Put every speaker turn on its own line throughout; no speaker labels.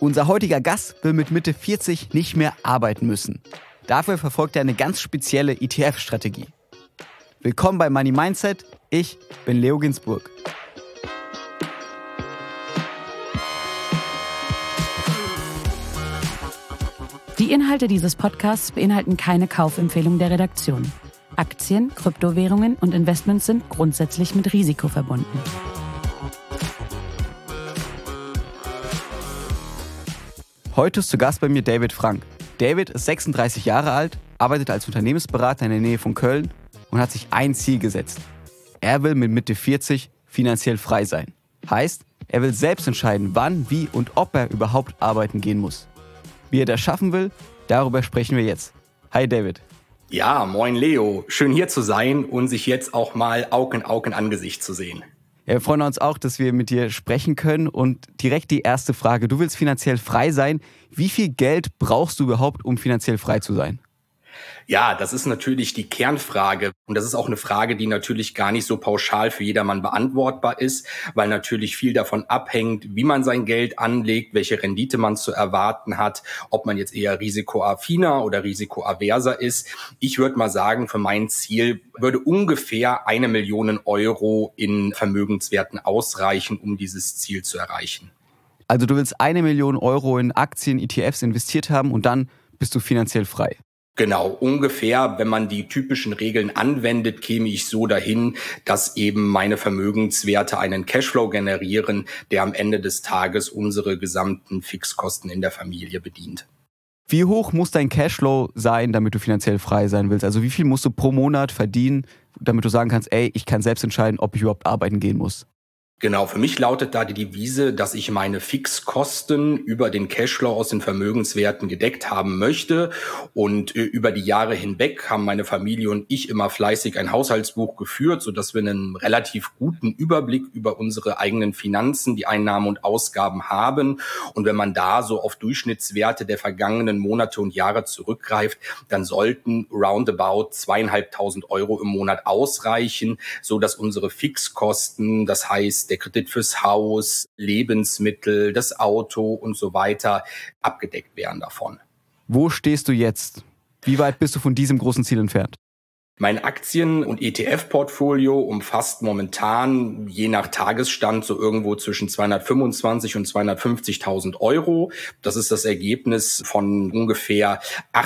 Unser heutiger Gast will mit Mitte 40 nicht mehr arbeiten müssen. Dafür verfolgt er eine ganz spezielle ETF-Strategie. Willkommen bei Money Mindset, ich bin Leo Ginsburg.
Die Inhalte dieses Podcasts beinhalten keine Kaufempfehlung der Redaktion. Aktien, Kryptowährungen und Investments sind grundsätzlich mit Risiko verbunden.
Heute ist zu Gast bei mir David Frank. David ist 36 Jahre alt, arbeitet als Unternehmensberater in der Nähe von Köln und hat sich ein Ziel gesetzt. Er will mit Mitte 40 finanziell frei sein. Heißt, er will selbst entscheiden, wann, wie und ob er überhaupt arbeiten gehen muss. Wie er das schaffen will, darüber sprechen wir jetzt. Hi David.
Ja, moin Leo. Schön hier zu sein und sich jetzt auch mal Aug in Aug in Angesicht zu sehen.
Ja, wir freuen uns auch, dass wir mit dir sprechen können. Und direkt die erste Frage. Du willst finanziell frei sein. Wie viel Geld brauchst du überhaupt, um finanziell frei zu sein?
Ja, das ist natürlich die Kernfrage. Und das ist auch eine Frage, die natürlich gar nicht so pauschal für jedermann beantwortbar ist, weil natürlich viel davon abhängt, wie man sein Geld anlegt, welche Rendite man zu erwarten hat, ob man jetzt eher risikoaffiner oder risikoaverser ist. Ich würde mal sagen, für mein Ziel würde ungefähr 1 Million Euro in Vermögenswerten ausreichen, um dieses Ziel zu erreichen.
Also du willst 1 Million Euro in Aktien, ETFs investiert haben und dann bist du finanziell frei.
Genau, ungefähr, wenn man die typischen Regeln anwendet, käme ich so dahin, dass eben meine Vermögenswerte einen Cashflow generieren, der am Ende des Tages unsere gesamten Fixkosten in der Familie bedient.
Wie hoch muss dein Cashflow sein, damit du finanziell frei sein willst? Also wie viel musst du pro Monat verdienen, damit du sagen kannst, ey, ich kann selbst entscheiden, ob ich überhaupt arbeiten gehen muss?
Genau, für mich lautet da die Devise, dass ich meine Fixkosten über den Cashflow aus den Vermögenswerten gedeckt haben möchte. Und über die Jahre hinweg haben meine Familie und ich immer fleißig ein Haushaltsbuch geführt, sodass wir einen relativ guten Überblick über unsere eigenen Finanzen, die Einnahmen und Ausgaben haben. Und wenn man da so auf Durchschnittswerte der vergangenen Monate und Jahre zurückgreift, dann sollten roundabout 2.500 Euro im Monat ausreichen, sodass unsere Fixkosten, das heißt der Kredit fürs Haus, Lebensmittel, das Auto und so weiter abgedeckt werden davon.
Wo stehst du jetzt? Wie weit bist du von diesem großen Ziel entfernt?
Mein Aktien- und ETF-Portfolio umfasst momentan je nach Tagesstand so irgendwo zwischen 225.000 und 250.000 Euro. Das ist das Ergebnis von ungefähr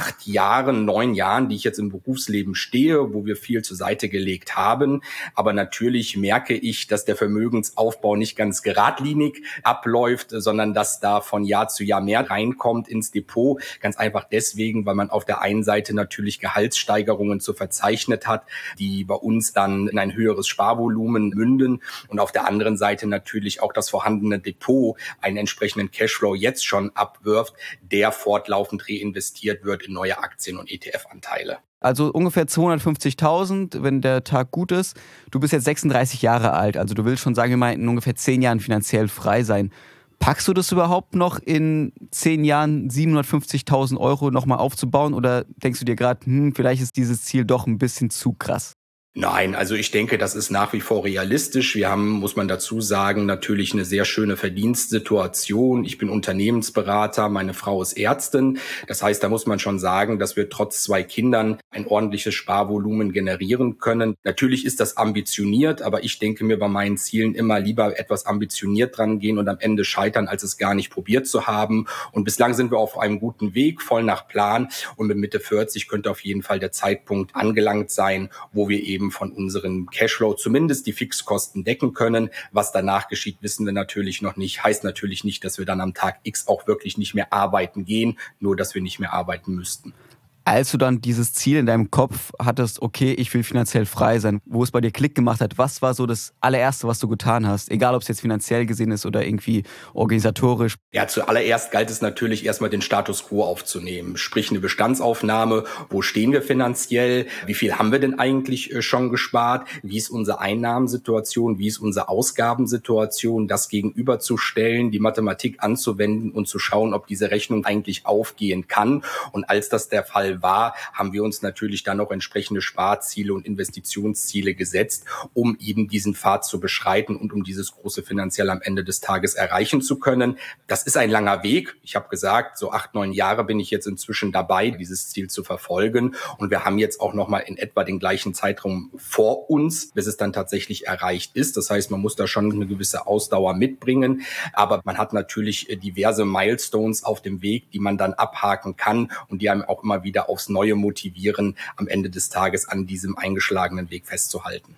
9 Jahren, die ich jetzt im Berufsleben stehe, wo wir viel zur Seite gelegt haben. Aber natürlich merke ich, dass der Vermögensaufbau nicht ganz geradlinig abläuft, sondern dass da von Jahr zu Jahr mehr reinkommt ins Depot. Ganz einfach deswegen, weil man auf der einen Seite natürlich Gehaltssteigerungen zu verzeichnen hat, die bei uns dann in ein höheres Sparvolumen münden und auf der anderen Seite natürlich auch das vorhandene Depot einen entsprechenden Cashflow jetzt schon abwirft, der fortlaufend reinvestiert wird in neue Aktien- und ETF-Anteile.
Also ungefähr 250.000, wenn der Tag gut ist. Du bist jetzt 36 Jahre alt, also du willst schon, sagen wir mal, in ungefähr 10 Jahren finanziell frei sein. Packst du das überhaupt noch in 10 Jahren 750.000 Euro nochmal aufzubauen oder denkst du dir gerade, vielleicht ist dieses Ziel doch ein bisschen zu krass?
Nein, also ich denke, das ist nach wie vor realistisch. Wir haben, muss man dazu sagen, natürlich eine sehr schöne Verdienstsituation. Ich bin Unternehmensberater, meine Frau ist Ärztin. Das heißt, da muss man schon sagen, dass wir trotz 2 Kindern ein ordentliches Sparvolumen generieren können. Natürlich ist das ambitioniert, aber ich denke mir bei meinen Zielen immer lieber etwas ambitioniert dran gehen und am Ende scheitern, als es gar nicht probiert zu haben. Und bislang sind wir auf einem guten Weg, voll nach Plan. Und mit Mitte 40 könnte auf jeden Fall der Zeitpunkt angelangt sein, wo wir eben von unserem Cashflow zumindest die Fixkosten decken können. Was danach geschieht, wissen wir natürlich noch nicht. Heißt natürlich nicht, dass wir dann am Tag X auch wirklich nicht mehr arbeiten gehen, nur dass wir nicht mehr arbeiten müssten.
Als du dann dieses Ziel in deinem Kopf hattest, okay, ich will finanziell frei sein, wo es bei dir Klick gemacht hat, was war so das allererste, was du getan hast? Egal, ob es jetzt finanziell gesehen ist oder irgendwie organisatorisch.
Ja, zuallererst galt es natürlich erstmal den Status quo aufzunehmen, sprich eine Bestandsaufnahme. Wo stehen wir finanziell? Wie viel haben wir denn eigentlich schon gespart? Wie ist unsere Einnahmensituation? Wie ist unsere Ausgabensituation? Das gegenüberzustellen, die Mathematik anzuwenden und zu schauen, ob diese Rechnung eigentlich aufgehen kann. Und als das der Fall Fall war, haben wir uns natürlich dann auch entsprechende Sparziele und Investitionsziele gesetzt, um eben diesen Pfad zu beschreiten und um dieses große finanziell am Ende des Tages erreichen zu können. Das ist ein langer Weg. Ich habe gesagt, so 8, 9 Jahre bin ich jetzt inzwischen dabei, dieses Ziel zu verfolgen. Und wir haben jetzt auch nochmal in etwa den gleichen Zeitraum vor uns, bis es dann tatsächlich erreicht ist. Das heißt, man muss da schon eine gewisse Ausdauer mitbringen. Aber man hat natürlich diverse Milestones auf dem Weg, die man dann abhaken kann und die einem auch immer wieder aufs Neue motivieren, am Ende des Tages an diesem eingeschlagenen Weg festzuhalten.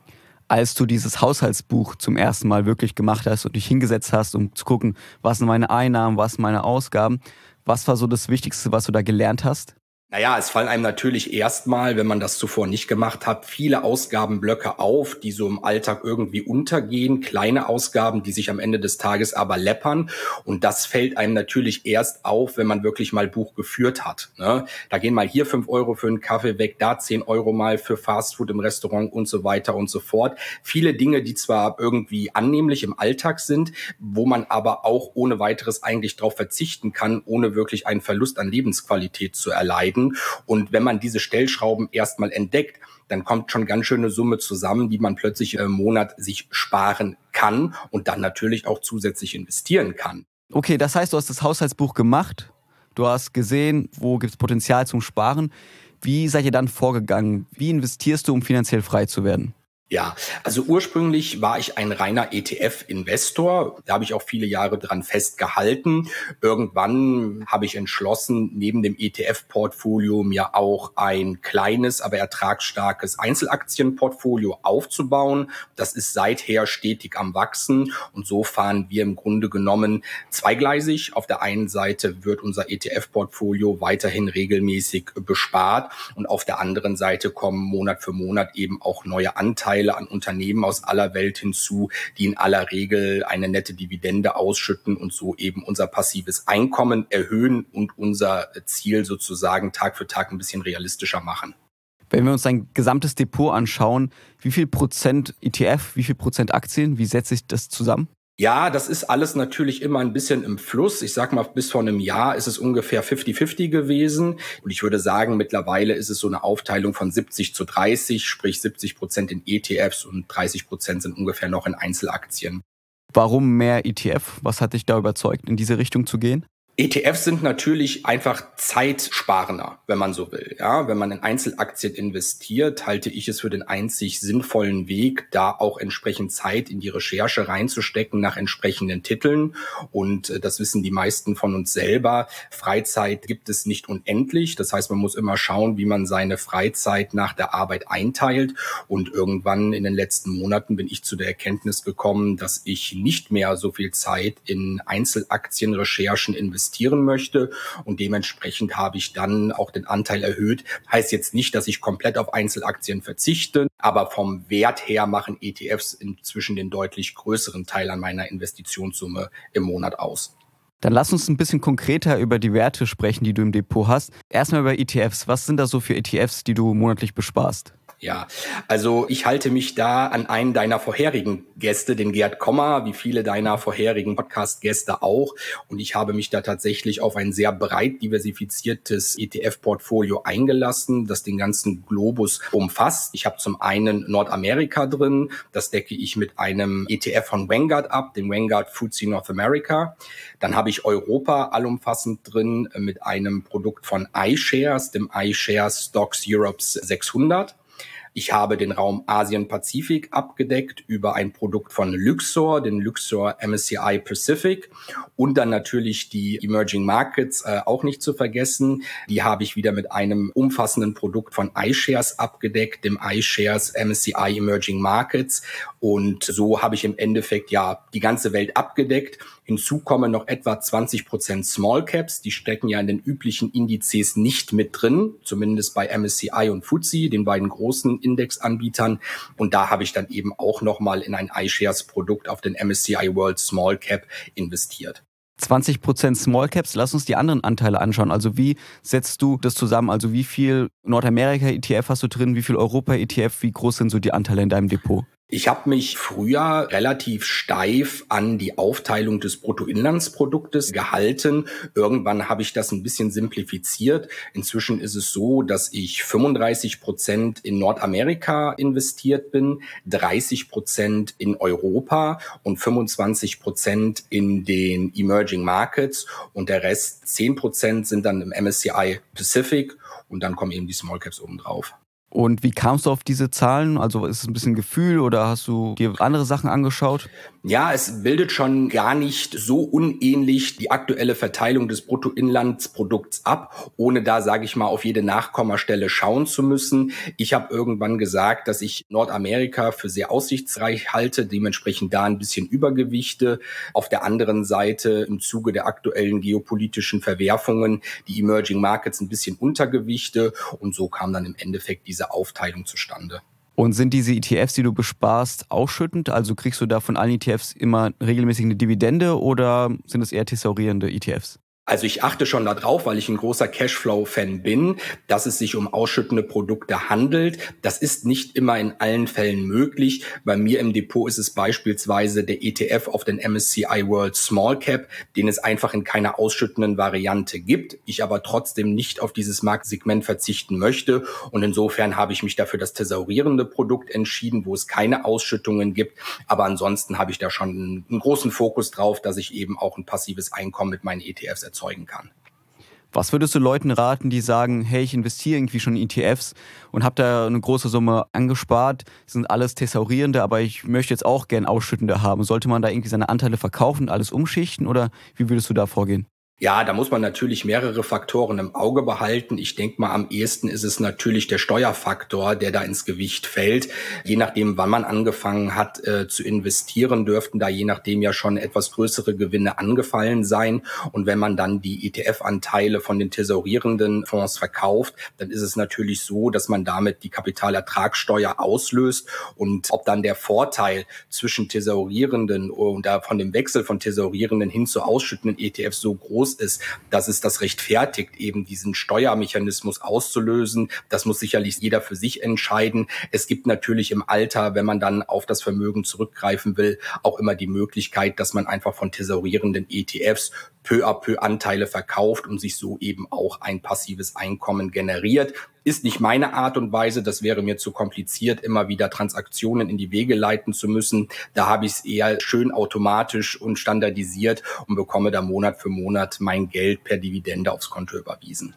Als du dieses Haushaltsbuch zum ersten Mal wirklich gemacht hast und dich hingesetzt hast, um zu gucken, was sind meine Einnahmen, was sind meine Ausgaben, was war so das Wichtigste, was du da gelernt hast?
Naja, es fallen einem natürlich erstmal, wenn man das zuvor nicht gemacht hat, viele Ausgabenblöcke auf, die so im Alltag irgendwie untergehen, kleine Ausgaben, die sich am Ende des Tages aber läppern. Und das fällt einem natürlich erst auf, wenn man wirklich mal Buch geführt hat. Ne? Da gehen mal hier 5 Euro für einen Kaffee weg, da 10 Euro mal für Fastfood im Restaurant und so weiter und so fort. Viele Dinge, die zwar irgendwie annehmlich im Alltag sind, wo man aber auch ohne weiteres eigentlich darauf verzichten kann, ohne wirklich einen Verlust an Lebensqualität zu erleiden. Und wenn man diese Stellschrauben erstmal entdeckt, dann kommt schon ganz schöne Summe zusammen, die man plötzlich im Monat sich sparen kann und dann natürlich auch zusätzlich investieren kann.
Okay, das heißt, du hast das Haushaltsbuch gemacht, du hast gesehen, wo gibt es Potenzial zum Sparen. Wie seid ihr dann vorgegangen? Wie investierst du, um finanziell frei zu werden?
Ja, also ursprünglich war ich ein reiner ETF-Investor. Da habe ich auch viele Jahre dran festgehalten. Irgendwann habe ich entschlossen, neben dem ETF-Portfolio mir auch ein kleines, aber ertragsstarkes Einzelaktienportfolio aufzubauen. Das ist seither stetig am Wachsen. Und so fahren wir im Grunde genommen zweigleisig. Auf der einen Seite wird unser ETF-Portfolio weiterhin regelmäßig bespart. Und auf der anderen Seite kommen Monat für Monat eben auch neue Anteile an Unternehmen aus aller Welt hinzu, die in aller Regel eine nette Dividende ausschütten und so eben unser passives Einkommen erhöhen und unser Ziel sozusagen Tag für Tag ein bisschen realistischer machen.
Wenn wir uns dein gesamtes Depot anschauen, wie viel Prozent ETF, wie viel Prozent Aktien, wie setzt sich das zusammen?
Ja, das ist alles natürlich immer ein bisschen im Fluss. Ich sag mal, bis vor einem Jahr ist es ungefähr 50-50 gewesen. Und ich würde sagen, mittlerweile ist es so eine Aufteilung von 70-30, sprich 70% in ETFs und 30% sind ungefähr noch in Einzelaktien.
Warum mehr ETF? Was hat dich da überzeugt, in diese Richtung zu gehen?
ETFs sind natürlich einfach zeitsparender, wenn man so will. Ja, wenn man in Einzelaktien investiert, halte ich es für den einzig sinnvollen Weg, da auch entsprechend Zeit in die Recherche reinzustecken nach entsprechenden Titeln. Und das wissen die meisten von uns selber. Freizeit gibt es nicht unendlich. Das heißt, man muss immer schauen, wie man seine Freizeit nach der Arbeit einteilt. Und irgendwann in den letzten Monaten bin ich zu der Erkenntnis gekommen, dass ich nicht mehr so viel Zeit in Einzelaktienrecherchen investieren möchte und dementsprechend habe ich dann auch den Anteil erhöht. Heißt jetzt nicht, dass ich komplett auf Einzelaktien verzichte, aber vom Wert her machen ETFs inzwischen den deutlich größeren Teil an meiner Investitionssumme im Monat aus.
Dann lass uns ein bisschen konkreter über die Werte sprechen, die du im Depot hast. Erstmal über ETFs. Was sind da so für ETFs, die du monatlich besparst?
Ja, also ich halte mich da an einen deiner vorherigen Gäste, den Gerd Kommer, wie viele deiner vorherigen Podcast-Gäste auch. Und ich habe mich da tatsächlich auf ein sehr breit diversifiziertes ETF-Portfolio eingelassen, das den ganzen Globus umfasst. Ich habe zum einen Nordamerika drin, das decke ich mit einem ETF von Vanguard ab, dem Vanguard FTSE North America. Dann habe ich Europa allumfassend drin mit einem Produkt von iShares, dem iShares Stocks Europe 600. Ich habe den Raum Asien-Pazifik abgedeckt über ein Produkt von Luxor, den Luxor MSCI Pacific und dann natürlich die Emerging Markets auch nicht zu vergessen. Die habe ich wieder mit einem umfassenden Produkt von iShares abgedeckt, dem iShares MSCI Emerging Markets und so habe ich im Endeffekt ja die ganze Welt abgedeckt. Hinzu kommen noch etwa 20% Small Caps, die stecken ja in den üblichen Indizes nicht mit drin, zumindest bei MSCI und FTSE, den beiden großen Indexanbietern. Und da habe ich dann eben auch nochmal in ein iShares-Produkt auf den MSCI World Small Cap investiert.
20% Small Caps, lass uns die anderen Anteile anschauen. Also wie setzt du das zusammen? Also wie viel Nordamerika-ETF hast du drin, wie viel Europa-ETF, wie groß sind so die Anteile in deinem Depot?
Ich habe mich früher relativ steif an die Aufteilung des Bruttoinlandsproduktes gehalten. Irgendwann habe ich das ein bisschen simplifiziert. Inzwischen ist es so, dass ich 35% in Nordamerika investiert bin, 30% in Europa und 25% in den Emerging Markets und der Rest 10% sind dann im MSCI Pacific und dann kommen eben die Small Caps obendrauf.
Und wie kamst du auf diese Zahlen? Also ist es ein bisschen Gefühl oder hast du dir andere Sachen angeschaut?
Ja, es bildet schon gar nicht so unähnlich die aktuelle Verteilung des Bruttoinlandsprodukts ab, ohne da, sage ich mal, auf jede Nachkommastelle schauen zu müssen. Ich habe irgendwann gesagt, dass ich Nordamerika für sehr aussichtsreich halte, dementsprechend da ein bisschen Übergewichte. Auf der anderen Seite im Zuge der aktuellen geopolitischen Verwerfungen die Emerging Markets ein bisschen Untergewichte und so kam dann im Endeffekt diese Aufteilung zustande.
Und sind diese ETFs, die du besparst, ausschüttend? Also kriegst du da von allen ETFs immer regelmäßig eine Dividende oder sind es eher thesaurierende ETFs?
Also ich achte schon darauf, weil ich ein großer Cashflow-Fan bin, dass es sich um ausschüttende Produkte handelt. Das ist nicht immer in allen Fällen möglich. Bei mir im Depot ist es beispielsweise der ETF auf den MSCI World Small Cap, den es einfach in keiner ausschüttenden Variante gibt. Ich aber trotzdem nicht auf dieses Marktsegment verzichten möchte. Und insofern habe ich mich dafür das thesaurierende Produkt entschieden, wo es keine Ausschüttungen gibt. Aber ansonsten habe ich da schon einen großen Fokus drauf, dass ich eben auch ein passives Einkommen mit meinen ETFs erzeugen kann.
Was würdest du Leuten raten, die sagen, hey, ich investiere irgendwie schon in ETFs und habe da eine große Summe angespart, das sind alles thesaurierende, aber ich möchte jetzt auch gern ausschüttende haben. Sollte man da irgendwie seine Anteile verkaufen und alles umschichten oder wie würdest du da vorgehen?
Ja, da muss man natürlich mehrere Faktoren im Auge behalten. Ich denke mal, am ehesten ist es natürlich der Steuerfaktor, der da ins Gewicht fällt. Je nachdem, wann man angefangen hat zu investieren, dürften da je nachdem ja schon etwas größere Gewinne angefallen sein. Und wenn man dann die ETF-Anteile von den thesaurierenden Fonds verkauft, dann ist es natürlich so, dass man damit die Kapitalertragssteuer auslöst. Und ob dann der Vorteil zwischen thesaurierenden und von dem Wechsel von thesaurierenden hin zu ausschüttenden ETFs so groß ist, dass es das rechtfertigt, eben diesen Steuermechanismus auszulösen. Das muss sicherlich jeder für sich entscheiden. Es gibt natürlich im Alter, wenn man dann auf das Vermögen zurückgreifen will, auch immer die Möglichkeit, dass man einfach von thesaurierenden ETFs peu à peu Anteile verkauft und sich so eben auch ein passives Einkommen generiert. Ist nicht meine Art und Weise, das wäre mir zu kompliziert, immer wieder Transaktionen in die Wege leiten zu müssen. Da habe ich es eher schön automatisch und standardisiert und bekomme da Monat für Monat mein Geld per Dividende aufs Konto überwiesen.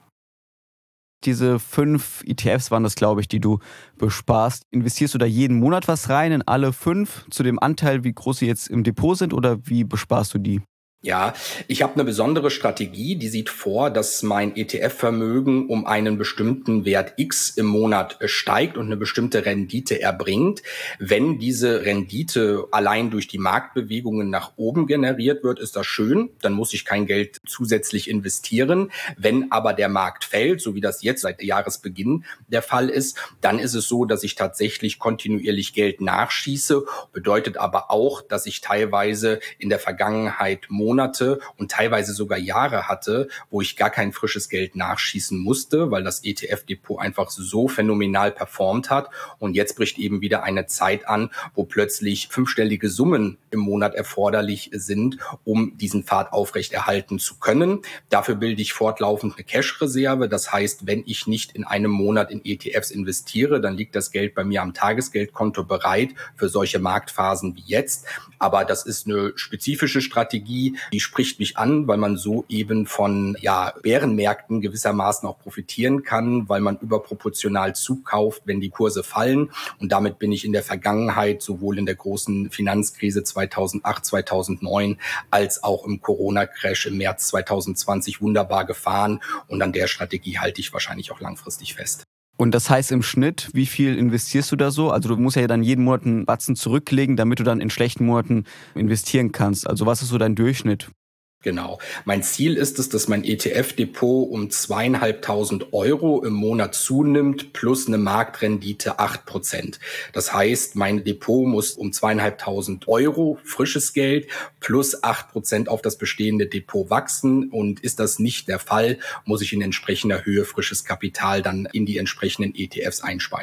Diese 5 ETFs waren das, glaube ich, die du besparst. Investierst du da jeden Monat was rein in alle 5 zu dem Anteil, wie groß sie jetzt im Depot sind oder wie besparst du die?
Ja, ich habe eine besondere Strategie, die sieht vor, dass mein ETF-Vermögen um einen bestimmten Wert X im Monat steigt und eine bestimmte Rendite erbringt. Wenn diese Rendite allein durch die Marktbewegungen nach oben generiert wird, ist das schön, dann muss ich kein Geld zusätzlich investieren. Wenn aber der Markt fällt, so wie das jetzt seit Jahresbeginn der Fall ist, dann ist es so, dass ich tatsächlich kontinuierlich Geld nachschieße, bedeutet aber auch, dass ich teilweise in der Vergangenheit Monate und teilweise sogar Jahre hatte, wo ich gar kein frisches Geld nachschießen musste, weil das ETF-Depot einfach so phänomenal performt hat. Und jetzt bricht eben wieder eine Zeit an, wo plötzlich 5-stellige Summen im Monat erforderlich sind, um diesen Pfad aufrechterhalten zu können. Dafür bilde ich fortlaufend eine Cash-Reserve. Das heißt, wenn ich nicht in einem Monat in ETFs investiere, dann liegt das Geld bei mir am Tagesgeldkonto bereit für solche Marktphasen wie jetzt. Aber das ist eine spezifische Strategie, die spricht mich an, weil man so eben von Bärenmärkten gewissermaßen auch profitieren kann, weil man überproportional zukauft, wenn die Kurse fallen. Und damit bin ich in der Vergangenheit sowohl in der großen Finanzkrise 2008, 2009 als auch im Corona-Crash im März 2020 wunderbar gefahren. Und an der Strategie halte ich wahrscheinlich auch langfristig fest.
Und das heißt im Schnitt, wie viel investierst du da so? Also du musst ja dann jeden Monat einen Batzen zurücklegen, damit du dann in schlechten Monaten investieren kannst. Also was ist so dein Durchschnitt?
Genau. Mein Ziel ist es, dass mein ETF-Depot um 2.500 € im Monat zunimmt, plus eine Marktrendite 8%. Das heißt, mein Depot muss um 2.500 € frisches Geld plus 8% auf das bestehende Depot wachsen. Und ist das nicht der Fall, muss ich in entsprechender Höhe frisches Kapital dann in die entsprechenden ETFs einspeisen.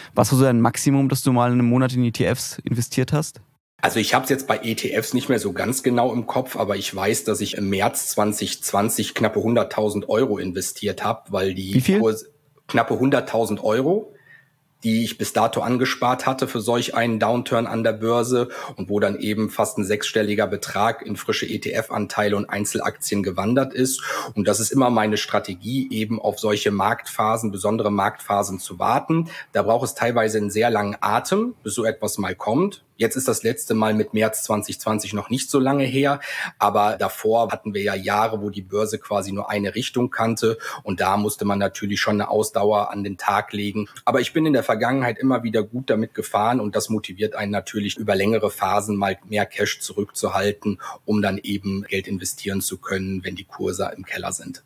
Was war so dein Maximum, dass du mal in einem Monat in ETFs investiert hast?
Also ich habe es jetzt bei ETFs nicht mehr so ganz genau im Kopf, aber ich weiß, dass ich im März 2020 knappe 100.000 Euro investiert habe, weil die
Wie viel?
Knappe 100.000 Euro, die ich bis dato angespart hatte für solch einen Downturn an der Börse und wo dann eben fast ein sechsstelliger Betrag in frische ETF-Anteile und Einzelaktien gewandert ist. Und das ist immer meine Strategie, eben auf solche Marktphasen, besondere Marktphasen zu warten. Da braucht es teilweise einen sehr langen Atem, bis so etwas mal kommt. Jetzt ist das letzte Mal mit März 2020 noch nicht so lange her, aber davor hatten wir ja Jahre, wo die Börse quasi nur eine Richtung kannte und da musste man natürlich schon eine Ausdauer an den Tag legen. Aber ich bin in der Vergangenheit immer wieder gut damit gefahren und das motiviert einen natürlich über längere Phasen mal mehr Cash zurückzuhalten, um dann eben Geld investieren zu können, wenn die Kurse im Keller sind.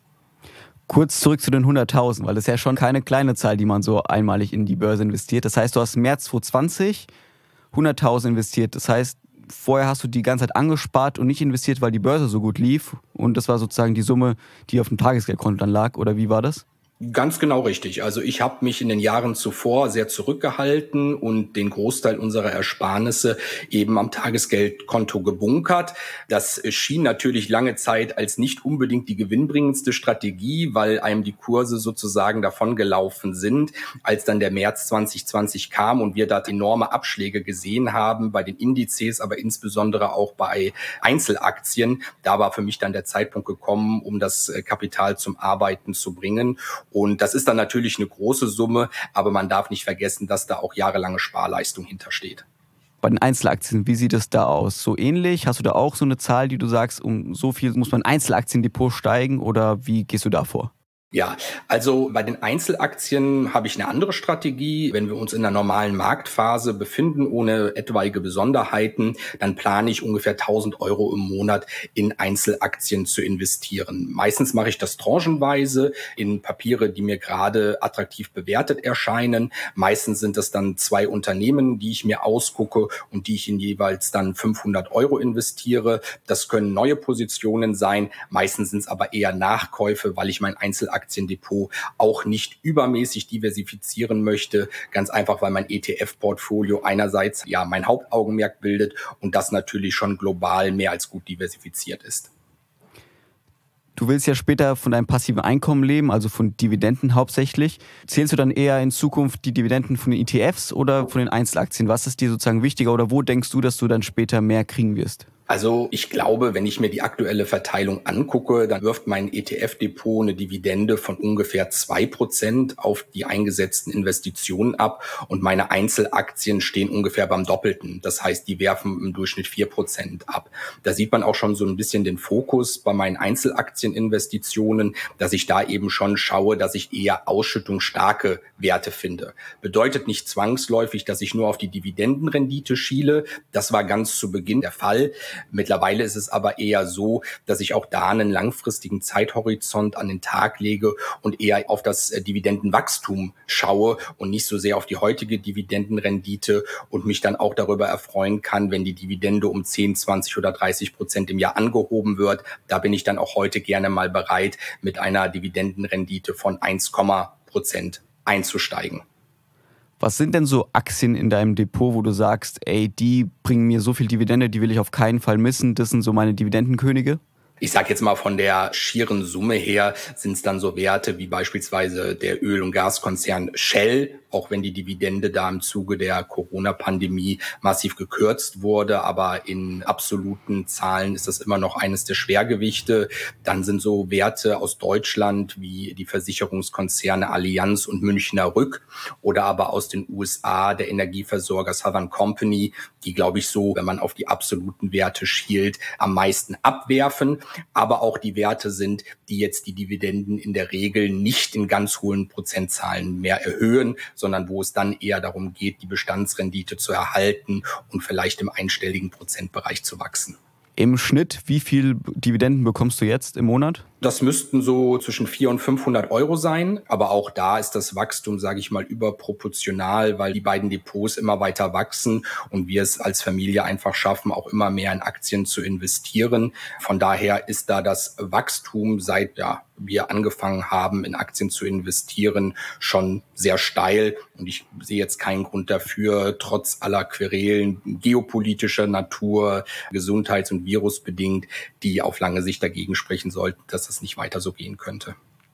Kurz zurück zu den 100.000, weil das ist ja schon keine kleine Zahl, die man so einmalig in die Börse investiert. Das heißt, du hast im März 2020 100.000 investiert. Das heißt, vorher hast du die ganze Zeit angespart und nicht investiert, weil die Börse so gut lief. Und das war sozusagen die Summe, die auf dem Tagesgeldkonto dann lag. Oder wie war das?
Ganz genau richtig. Also ich habe mich in den Jahren zuvor sehr zurückgehalten und den Großteil unserer Ersparnisse eben am Tagesgeldkonto gebunkert. Das schien natürlich lange Zeit als nicht unbedingt die gewinnbringendste Strategie, weil einem die Kurse sozusagen davongelaufen sind. Als dann der März 2020 kam und wir da enorme Abschläge gesehen haben bei den Indizes, aber insbesondere auch bei Einzelaktien, da war für mich dann der Zeitpunkt gekommen, um das Kapital zum Arbeiten zu bringen. Und das ist dann natürlich eine große Summe, aber man darf nicht vergessen, dass da auch jahrelange Sparleistung hintersteht.
Bei den Einzelaktien, wie sieht es da aus? So ähnlich? Hast du da auch so eine Zahl, die du sagst, um so viel muss mein Einzelaktiendepot steigen oder wie gehst du da vor?
Ja, also bei den Einzelaktien habe ich eine andere Strategie. Wenn wir uns in einer normalen Marktphase befinden, ohne etwaige Besonderheiten, dann plane ich ungefähr 1.000 Euro im Monat in Einzelaktien zu investieren. Meistens mache ich das tranchenweise in Papiere, die mir gerade attraktiv bewertet erscheinen. Meistens sind das dann 2 Unternehmen, die ich mir ausgucke und die ich in jeweils dann 500 Euro investiere. Das können neue Positionen sein. Meistens sind es aber eher Nachkäufe, weil ich mein Einzelaktiendepot auch nicht übermäßig diversifizieren möchte. Ganz einfach, weil mein ETF-Portfolio einerseits ja mein Hauptaugenmerk bildet und das natürlich schon global mehr als gut diversifiziert ist.
Du willst ja später von deinem passiven Einkommen leben, also von Dividenden hauptsächlich. Zählst du dann eher in Zukunft die Dividenden von den ETFs oder von den Einzelaktien? Was ist dir sozusagen wichtiger oder wo denkst du, dass du dann später mehr kriegen wirst?
Also ich glaube, wenn ich mir die aktuelle Verteilung angucke, dann wirft mein ETF-Depot eine Dividende von ungefähr 2% auf die eingesetzten Investitionen ab und meine Einzelaktien stehen ungefähr beim Doppelten. Das heißt, die werfen im Durchschnitt 4% ab. Da sieht man auch schon so ein bisschen den Fokus bei meinen Einzelaktieninvestitionen, dass ich da eben schon schaue, dass ich eher ausschüttungsstarke Werte finde. Bedeutet nicht zwangsläufig, dass ich nur auf die Dividendenrendite schiele. Das war ganz zu Beginn der Fall. Mittlerweile ist es aber eher so, dass ich auch da einen langfristigen Zeithorizont an den Tag lege und eher auf das Dividendenwachstum schaue und nicht so sehr auf die heutige Dividendenrendite und mich dann auch darüber erfreuen kann, wenn die Dividende um 10, 20 oder 30% im Jahr angehoben wird. Da bin ich dann auch heute gerne mal bereit, mit einer Dividendenrendite von 1,% einzusteigen.
Was sind denn so Aktien in deinem Depot, wo du sagst, ey, die bringen mir so viel Dividende, die will ich auf keinen Fall missen, das sind so meine Dividendenkönige?
Ich sage jetzt mal, von der schieren Summe her sind es dann so Werte wie beispielsweise der Öl- und Gaskonzern Shell, auch wenn die Dividende da im Zuge der Corona-Pandemie massiv gekürzt wurde, aber in absoluten Zahlen ist das immer noch eines der Schwergewichte. Dann sind so Werte aus Deutschland wie die Versicherungskonzerne Allianz und Münchner Rück oder aber aus den USA der Energieversorger Southern Company, die, glaube ich, so, wenn man auf die absoluten Werte schielt, am meisten abwerfen. Aber auch die Werte sind, die jetzt die Dividenden in der Regel nicht in ganz hohen Prozentzahlen mehr erhöhen, sondern wo es dann eher darum geht, die Bestandsrendite zu erhalten und vielleicht im einstelligen Prozentbereich zu wachsen.
Im Schnitt, wie viel Dividenden bekommst du jetzt im Monat?
Das müssten so zwischen 400 und 500 Euro sein. Aber auch da ist das Wachstum, sage ich mal, überproportional, weil die beiden Depots immer weiter wachsen und wir es als Familie einfach schaffen, auch immer mehr in Aktien zu investieren. Von daher ist da das Wachstum, seit wir angefangen haben, in Aktien zu investieren, schon sehr steil. Und ich sehe jetzt keinen Grund dafür, trotz aller Querelen geopolitischer Natur, gesundheits- und virusbedingt, die auf lange Sicht dagegen sprechen sollten, dass das nicht weiter so gehen könnte.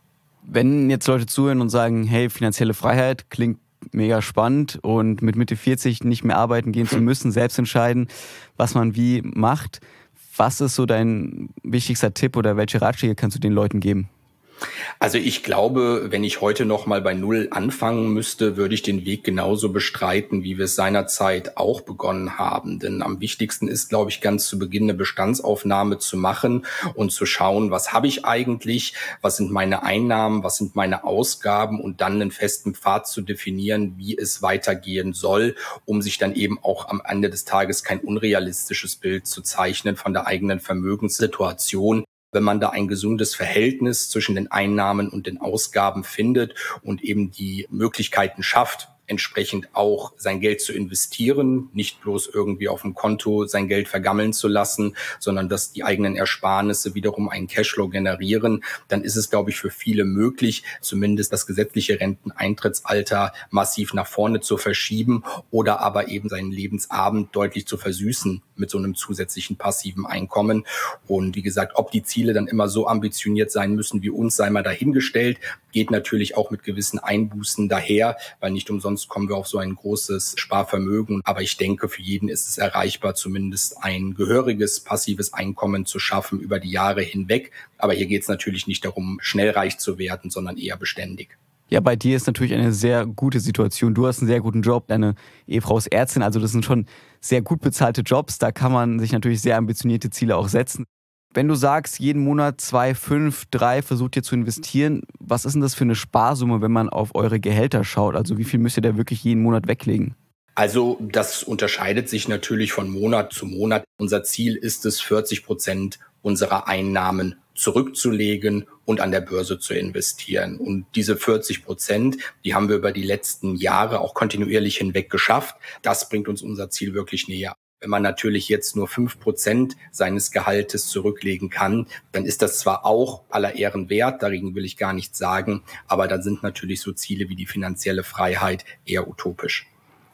Wenn jetzt Leute zuhören und sagen, hey, finanzielle Freiheit klingt mega spannend und mit Mitte 40 nicht mehr arbeiten gehen zu müssen, selbst entscheiden, was man wie macht. Was ist so dein wichtigster Tipp oder welche Ratschläge kannst du den Leuten geben?
Also ich glaube, wenn ich heute noch mal bei Null anfangen müsste, würde ich den Weg genauso bestreiten, wie wir es seinerzeit auch begonnen haben. Denn am wichtigsten ist, glaube ich, ganz zu Beginn eine Bestandsaufnahme zu machen und zu schauen, was habe ich eigentlich, was sind meine Einnahmen, was sind meine Ausgaben und dann einen festen Pfad zu definieren, wie es weitergehen soll, um sich dann eben auch am Ende des Tages kein unrealistisches Bild zu zeichnen von der eigenen Vermögenssituation. Wenn man da ein gesundes Verhältnis zwischen den Einnahmen und den Ausgaben findet und eben die Möglichkeiten schafft, entsprechend auch sein Geld zu investieren, nicht bloß irgendwie auf dem Konto sein Geld vergammeln zu lassen, sondern dass die eigenen Ersparnisse wiederum einen Cashflow generieren, dann ist es, glaube ich, für viele möglich, zumindest das gesetzliche Renteneintrittsalter massiv nach vorne zu verschieben oder aber eben seinen Lebensabend deutlich zu versüßen mit so einem zusätzlichen passiven Einkommen. Und wie gesagt, ob die Ziele dann immer so ambitioniert sein müssen wie uns, sei mal dahingestellt, geht natürlich auch mit gewissen Einbußen daher, weil nicht umsonst kommen wir auf so ein großes Sparvermögen. Aber ich denke, für jeden ist es erreichbar, zumindest ein gehöriges passives Einkommen zu schaffen über die Jahre hinweg. Aber hier geht es natürlich nicht darum, schnell reich zu werden, sondern eher beständig.
Ja, bei dir ist natürlich eine sehr gute Situation. Du hast einen sehr guten Job, deine Ehefrau ist Ärztin, also das sind schon sehr gut bezahlte Jobs. Da kann man sich natürlich sehr ambitionierte Ziele auch setzen. Wenn du sagst, jeden Monat 2, 5, 3 versucht ihr zu investieren, was ist denn das für eine Sparsumme, wenn man auf eure Gehälter schaut? Also wie viel müsst ihr da wirklich jeden Monat weglegen?
Also das unterscheidet sich natürlich von Monat zu Monat. Unser Ziel ist es, 40% unserer Einnahmen zurückzulegen und an der Börse zu investieren. Und diese 40%, die haben wir über die letzten Jahre auch kontinuierlich hinweg geschafft. Das bringt uns unser Ziel wirklich näher. Wenn man natürlich jetzt nur 5% seines Gehaltes zurücklegen kann, dann ist das zwar auch aller Ehren wert, dagegen will ich gar nichts sagen, aber dann sind natürlich so Ziele wie die finanzielle Freiheit eher utopisch.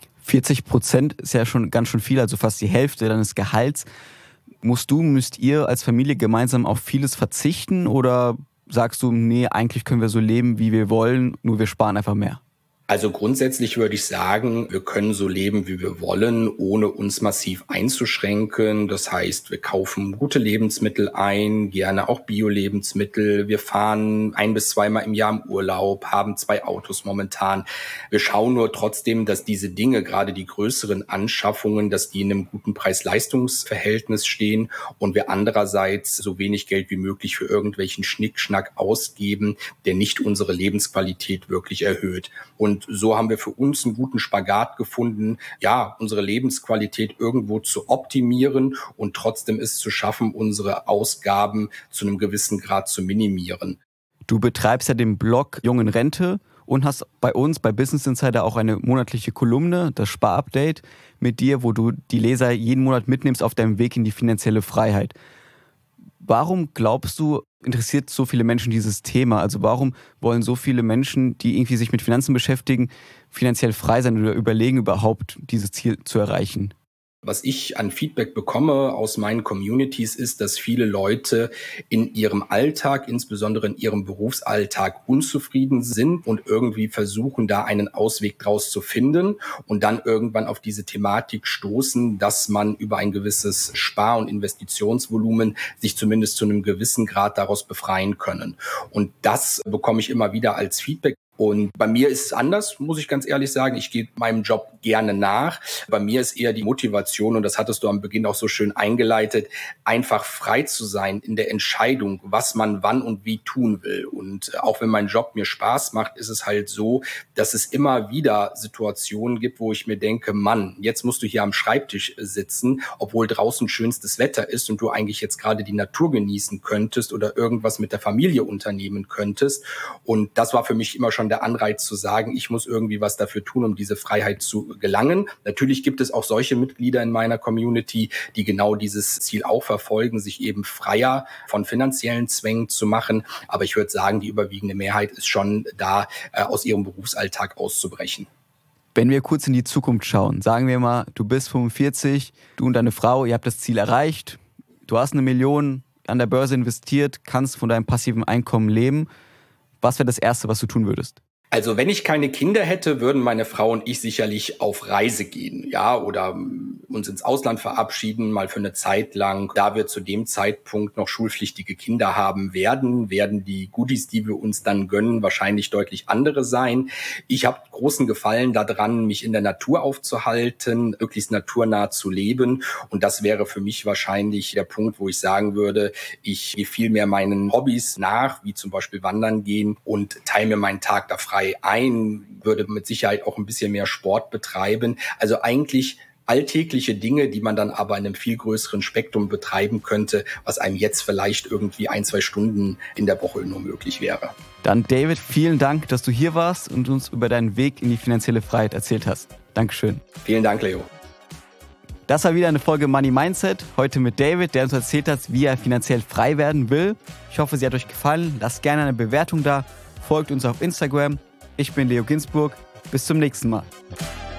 40% ist ja schon ganz schön viel, also fast die Hälfte deines Gehalts. Müsst ihr als Familie gemeinsam auf vieles verzichten oder sagst du, nee, eigentlich können wir so leben, wie wir wollen, nur wir sparen einfach mehr?
Also grundsätzlich würde ich sagen, wir können so leben, wie wir wollen, ohne uns massiv einzuschränken. Das heißt, wir kaufen gute Lebensmittel ein, gerne auch Bio-Lebensmittel. Wir fahren 1- bis 2-mal im Jahr im Urlaub, haben 2 Autos momentan. Wir schauen nur trotzdem, dass diese Dinge, gerade die größeren Anschaffungen, dass die in einem guten Preis-Leistungs-Verhältnis stehen und wir andererseits so wenig Geld wie möglich für irgendwelchen Schnickschnack ausgeben, der nicht unsere Lebensqualität wirklich erhöht. Und so haben wir für uns einen guten Spagat gefunden, ja, unsere Lebensqualität irgendwo zu optimieren und trotzdem es zu schaffen, unsere Ausgaben zu einem gewissen Grad zu minimieren.
Du betreibst ja den Blog Jung in Rente und hast bei uns, bei Business Insider, auch eine monatliche Kolumne, das Sparupdate, mit dir, wo du die Leser jeden Monat mitnimmst auf deinem Weg in die finanzielle Freiheit. Warum glaubst du, interessiert so viele Menschen dieses Thema? Also warum wollen so viele Menschen, die irgendwie sich mit Finanzen beschäftigen, finanziell frei sein oder überlegen überhaupt, dieses Ziel zu erreichen?
Was ich an Feedback bekomme aus meinen Communities ist, dass viele Leute in ihrem Alltag, insbesondere in ihrem Berufsalltag, unzufrieden sind und irgendwie versuchen, da einen Ausweg draus zu finden und dann irgendwann auf diese Thematik stoßen, dass man über ein gewisses Spar- und Investitionsvolumen sich zumindest zu einem gewissen Grad daraus befreien können. Und das bekomme ich immer wieder als Feedback. Und bei mir ist es anders, muss ich ganz ehrlich sagen. Ich gehe meinem Job gerne nach. Bei mir ist eher die Motivation, und das hattest du am Beginn auch so schön eingeleitet, einfach frei zu sein in der Entscheidung, was man wann und wie tun will. Und auch wenn mein Job mir Spaß macht, ist es halt so, dass es immer wieder Situationen gibt, wo ich mir denke, Mann, jetzt musst du hier am Schreibtisch sitzen, obwohl draußen schönstes Wetter ist und du eigentlich jetzt gerade die Natur genießen könntest oder irgendwas mit der Familie unternehmen könntest. Und das war für mich immer schon der Anreiz zu sagen, ich muss irgendwie was dafür tun, um diese Freiheit zu gelangen. Natürlich gibt es auch solche Mitglieder in meiner Community, die genau dieses Ziel auch verfolgen, sich eben freier von finanziellen Zwängen zu machen. Aber ich würde sagen, die überwiegende Mehrheit ist schon da, aus ihrem Berufsalltag auszubrechen.
Wenn wir kurz in die Zukunft schauen, sagen wir mal, du bist 45, du und deine Frau, ihr habt das Ziel erreicht, du hast 1 Million an der Börse investiert, kannst von deinem passiven Einkommen leben. Was wäre das Erste, was du tun würdest?
Also wenn ich keine Kinder hätte, würden meine Frau und ich sicherlich auf Reise gehen, ja, oder uns ins Ausland verabschieden, mal für eine Zeit lang. Da wir zu dem Zeitpunkt noch schulpflichtige Kinder haben werden die Goodies, die wir uns dann gönnen, wahrscheinlich deutlich andere sein. Ich habe großen Gefallen daran, mich in der Natur aufzuhalten, möglichst naturnah zu leben. Und das wäre für mich wahrscheinlich der Punkt, wo ich sagen würde, ich gehe viel mehr meinen Hobbys nach, wie zum Beispiel Wandern gehen, und teile mir meinen Tag da frei ein, würde mit Sicherheit auch ein bisschen mehr Sport betreiben. Also eigentlich alltägliche Dinge, die man dann aber in einem viel größeren Spektrum betreiben könnte, was einem jetzt vielleicht irgendwie 1-2 Stunden in der Woche nur möglich wäre.
Dann David, vielen Dank, dass du hier warst und uns über deinen Weg in die finanzielle Freiheit erzählt hast. Dankeschön.
Vielen Dank, Leo.
Das war wieder eine Folge Money Mindset. Heute mit David, der uns erzählt hat, wie er finanziell frei werden will. Ich hoffe, sie hat euch gefallen. Lasst gerne eine Bewertung da. Folgt uns auf Instagram. Ich bin Leo Ginsburg. Bis zum nächsten Mal.